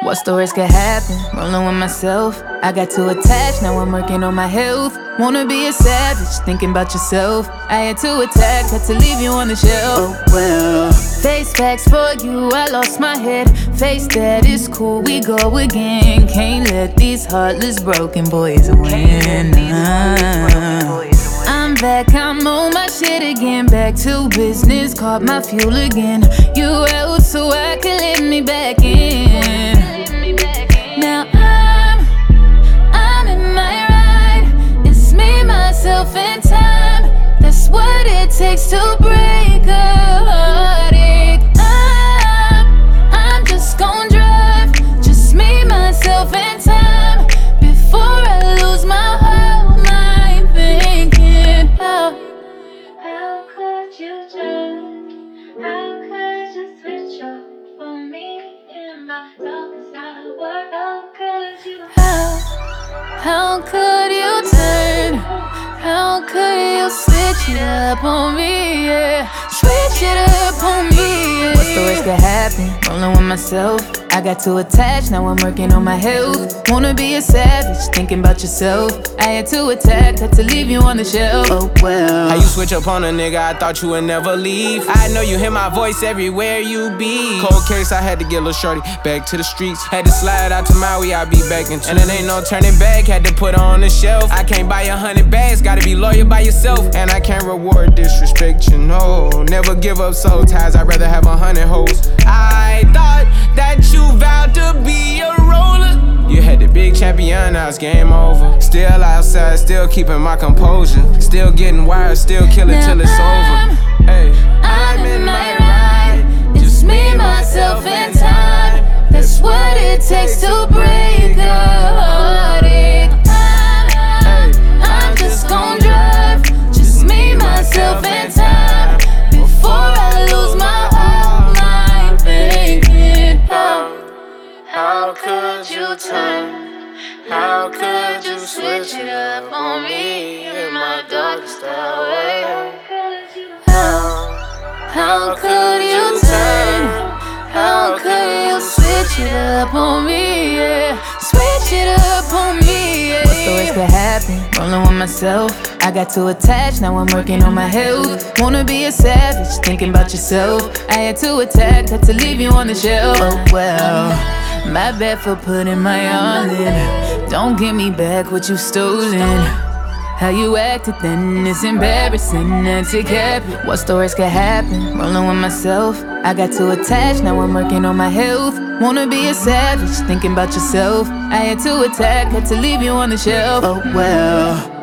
What's the worst could happen? Rolling with myself. I got too attached, now I'm working on my health. Wanna be a savage, thinking about yourself. I had to attack, had to leave you on the shelf. Oh well. Face facts for you, I lost my head. Face that, it's cool, we go again. Can't let these heartless broken boys win. I'm back, I'm on my shit again. Back to business, caught my fuel again. You out so I can let me back in. Now I'm in my ride. It's me, myself, and time. That's what it takes to break a heartache. I'm just gon' drive. Just me, myself, and time. Before I lose my whole mind thinking, how could you turn? How could you switch up for me in my darkest hour? How could you turn? How could you switch it up on me? Yeah, switch it up on me. Yeah. What's the worst could happen? Rolling with myself. I got too attached, now I'm working on my health. Wanna be a savage, thinking about yourself. I had to attack, had to leave you on the shelf. Oh well. How you switch up on a nigga, I thought you would never leave. I know you hear my voice everywhere you be. Cold case, I had to get little shorty back to the streets. Had to slide out to Maui, I be back in 2. And it ain't no turning back, had to put her on the shelf. I can't buy 100 bags, gotta be loyal by yourself. And I can't reward disrespect, you know. Never give up soul ties, I'd rather have 100 hoes. I thought that you vowed to be a roller. You had the big champion, now it's game over. Still outside, still keeping my composure. Still getting wired, still killing till it's over. Hey, I'm in my ride. Just me, myself, and time. That's what it takes to break a heartache. I'm just gon' drive. Just me, myself, and time. Before I lose my whole mind thinking, how could you turn? How could you switch it up on me in my darkest hour? How could you turn? How could you switch it up on me? Yeah, switch it up on me. Yeah. What's the worst could happen? Rolling with myself. I got too attached, now I'm working on my health. Wanna be a savage, thinking about yourself. I had to attack, had to leave you on the shelf. Oh well, my bad for putting my all in. Don't give me back what you stolen. How you acted then is embarrassing. That's it, cap. What's the worst could happen? Rolling with myself. I got too attached, now I'm working on my health. Wanna be a savage, thinking about yourself. I had to attack, had to leave you on the shelf. Oh well.